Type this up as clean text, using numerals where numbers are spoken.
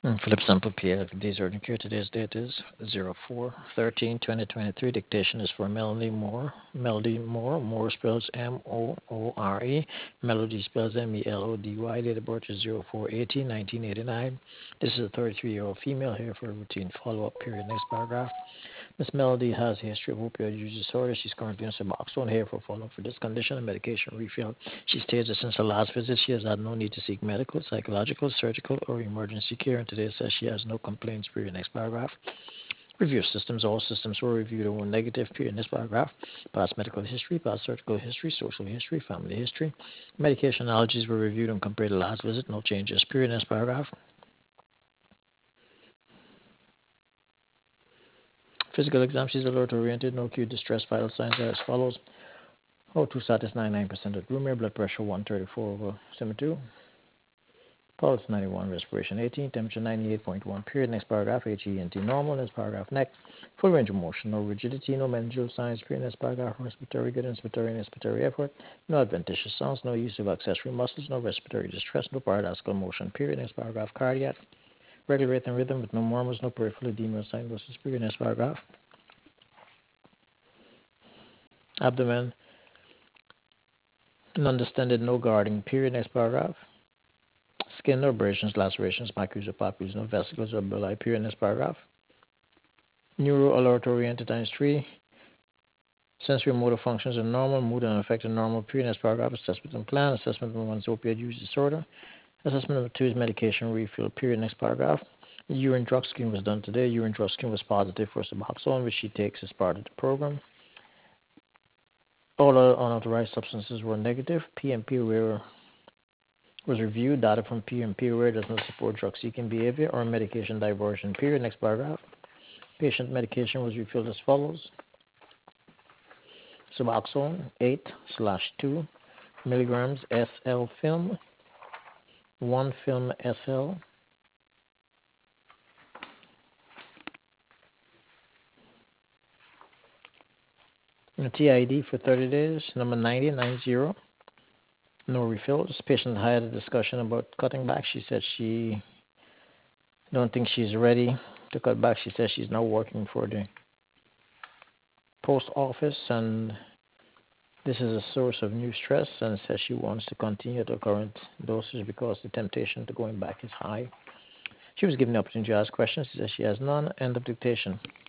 Philip Sample Pierre, today's urgent care. Today's date is 04/13/2023. Dictation is for Melody Moore. Melody Moore. Moore spells Moore. Melody spells Melody. Date of birth is 04/18/1989. This is a 33-year-old female here for a routine follow-up period. Next paragraph. Miss Melody has a history of opioid use disorder. She's currently on Suboxone here for follow-up for this condition and medication refill. She states that since her last visit, she has had no need to seek medical, psychological, surgical, or emergency care, and today says she has no complaints. Period. Next paragraph. Review systems. All systems were reviewed and were negative. Period. Next paragraph. Past medical history, past surgical history, social history, family history. Medication allergies were reviewed and compared to last visit. No changes. Period. Next paragraph. Physical exam. She's alert oriented. No acute distress. Vital signs are as follows. O2 status 99% at room air, blood pressure 134/72, pulse 91, respiration 18, temperature 98.1. Period. Next paragraph, HENT normal. Next paragraph, neck, full range of motion, no rigidity, no mental signs. Period. Next paragraph, respiratory good, inspiratory and expiratory effort, no adventitious sounds, no use of accessory muscles, no respiratory distress, no paradoxical motion. Period. Next paragraph, cardiac, regular rate and rhythm with no murmurs, no peripheral edema or cyanosis. Period. Next paragraph, abdomen, non-distended, no guarding. Period. Next paragraph. Skin, no abrasions, lacerations, macules or papules, no vesicles or bulli. Period. Next paragraph. Neuro alert oriented times 3. Sensory motor functions are normal. Mood and affected normal. Period. Next paragraph. Assessment and plan. Assessment number 1 is opioid use disorder. Assessment number 2 is medication refill. Period. Next paragraph. Urine drug screen was done today. Urine drug screen was positive for Suboxone, which she takes as part of the program. All other unauthorized substances were negative. PMP was reviewed. Data from PMP aware does not support drug seeking behavior or medication diversion. Period. Next paragraph. Patient medication was refilled as follows. Suboxone 8/2 milligrams SL film, 1 film SL, TID for 30 days, number 9090. No refills. Patient had a discussion about cutting back. She said she don't think she's ready to cut back. She says she's now working for the post office and this is a source of new stress and says she wants to continue at her current dosage because the temptation to going back is high. She was given the opportunity to ask questions. She says she has none. End of dictation.